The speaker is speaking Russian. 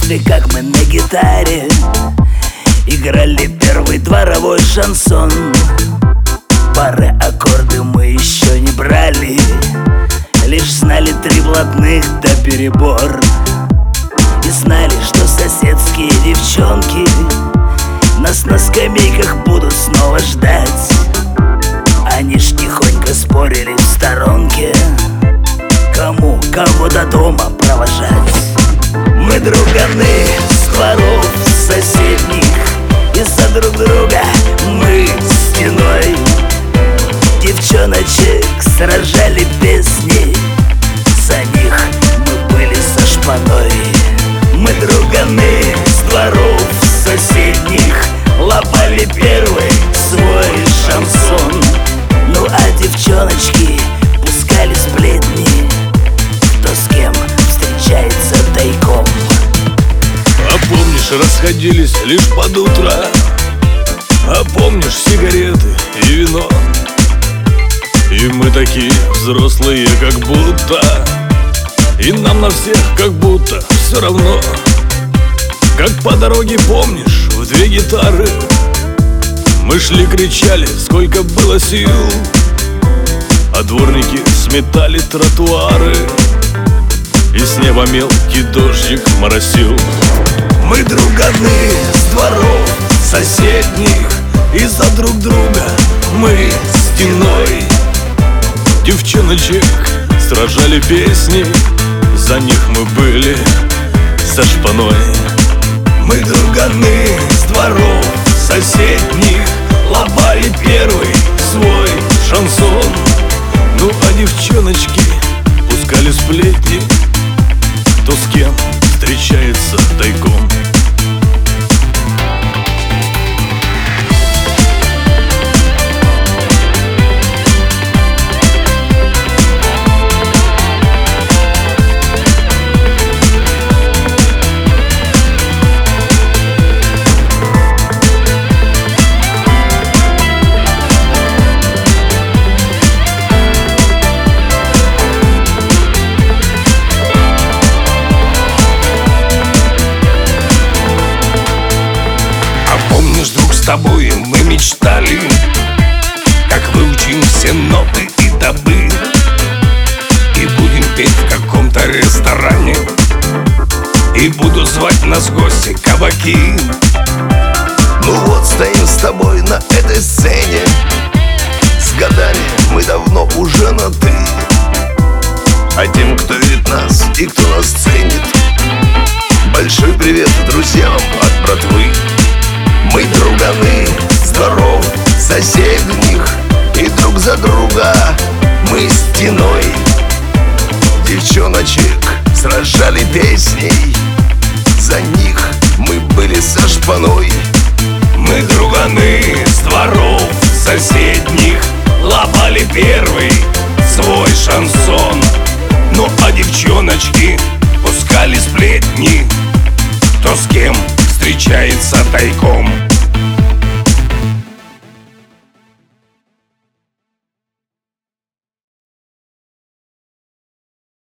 детстве, как мы на гитаре играли первый дворовой шансон. Пары аккорды мы еще не брали, лишь знали 3 блатных да перебор. И знали, что соседские девчонки нас на скамейках будут снова ждать. Они ж тихонько спорили в сторонке, кому кого до дома провожать. Мы друганы с дворов соседних, из-за друг друга мы стеной девчоночек сражали песни, за них мы были со шпаной. Мы друганы с дворов соседних, лопали первый свой шансон. Ну а девчоночки пускали сплетни, кто с кем встречается тайком. А помнишь, расходились лишь под утро? А помнишь, сигареты и вино? И мы такие взрослые, как будто, и нам на всех как будто все равно. Как по дороге, помнишь, в 2 гитары мы шли, кричали, сколько было сил, а дворники сметали тротуары, и с неба мелкий дождик моросил. Мы друганы с дворов соседних, из-за друг друга мы стеной девчоночек сражали песни, за них мы были со шпаной. Мы друганы с дворов соседних, лопали первый свой шансон. Ну а девчоночки пускали сплетни, кто с кем встречается тайком. С тобой мы мечтали, как выучим все ноты и добы, и будем петь в каком-то ресторане, и буду звать нас в гости кабаки. Ну вот стоим с тобой на этой сцене, с годами мы давно уже на «ты». А тем, кто видит нас и кто нас ценит, большой привет друзьям от братвы. Мы друганы с дворов соседних, и друг за друга мы стеной девчоночек сражали песней, за них мы были со шпаной. Мы друганы с дворов соседних, лопали первый свой шансон. Ну а девчоночки пускали сплетни, кто с кем встречается тайком.